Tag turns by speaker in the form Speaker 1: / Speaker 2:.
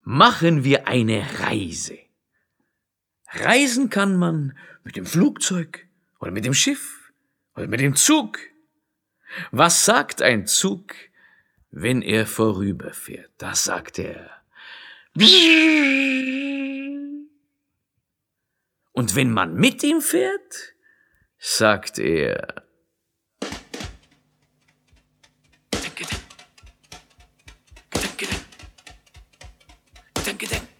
Speaker 1: machen wir eine Reise. Reisen kann man mit dem Flugzeug oder mit dem Schiff oder mit dem Zug. Was sagt ein Zug, wenn er vorüberfährt? Das sagt er. Und wenn man mit ihm fährt, sagt er. Gedenke.